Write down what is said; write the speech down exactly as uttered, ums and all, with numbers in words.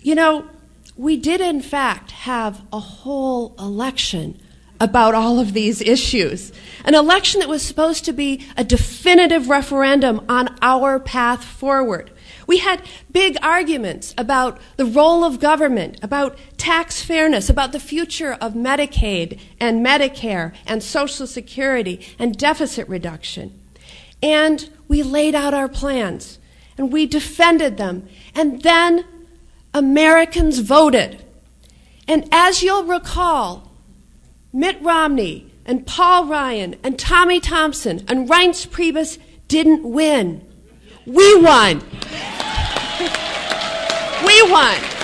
You know, we did in fact have a whole election about all of these issues. An election that was supposed to be a definitive referendum on our path forward. We had big arguments about the role of government, about tax fairness, about the future of Medicaid and Medicare and Social Security and deficit reduction. And we laid out our plans, and we defended them. And then Americans voted. And as you'll recall, Mitt Romney and Paul Ryan and Tommy Thompson and Reince Priebus didn't win. We won. We won.